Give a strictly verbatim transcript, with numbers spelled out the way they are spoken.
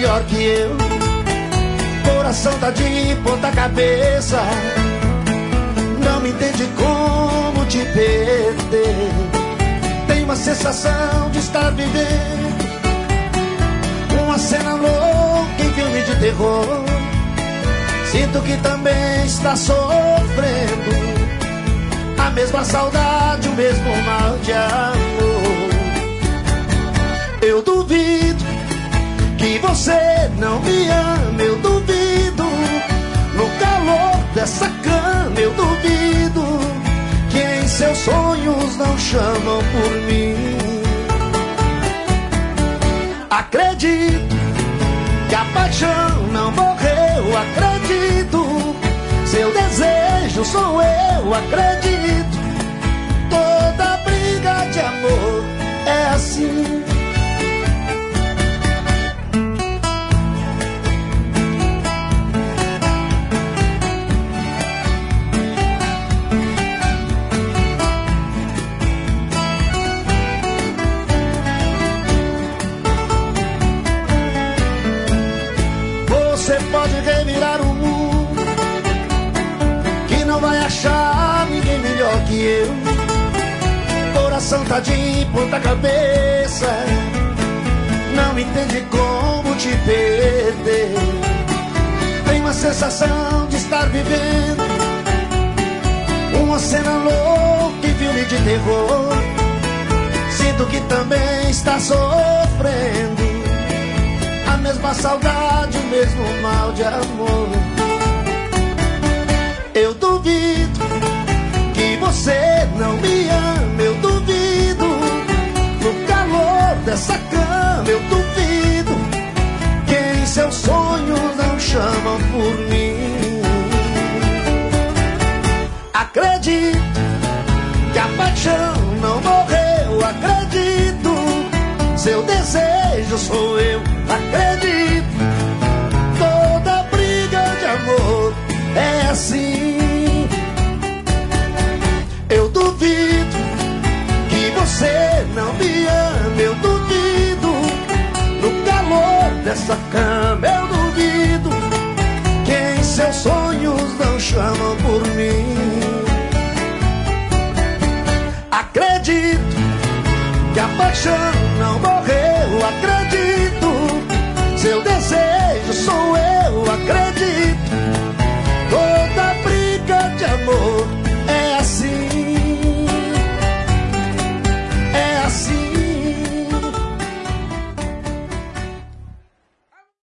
melhor que eu. Coração tá de ponta cabeça, não me entende como te perder. Tem uma sensação de estar vivendo uma cena louca em filme de terror. Sinto que também está sofrendo a mesma saudade, o mesmo mal de amor. Eu duvido que você não me ama, eu duvido. No calor dessa cama eu duvido que em seus sonhos não chamam por mim. Acredito que a paixão não morreu, acredito. Seu desejo sou eu, acredito. Toda briga de amor é assim. Você pode revirar o mundo, que não vai achar ninguém melhor que eu. Coração tá de ponta cabeça, não entende como te perder. Tem uma sensação de estar vivendo uma cena louca em filme de terror. Sinto que também está sofrendo a mesma saudade, o mesmo mal de amor. Eu duvido que você não me ama, eu duvido. No calor dessa cama eu duvido que em seus sonhos não chamam por mim. Acredito que a paixão não morreu, acredito. Seu desejo sou eu, acredito. Toda briga de amor é assim. Eu duvido que você não me ama, eu duvido. No calor dessa cama eu duvido que em seus sonhos não chamam por mim. Acredito que a paixão não morre,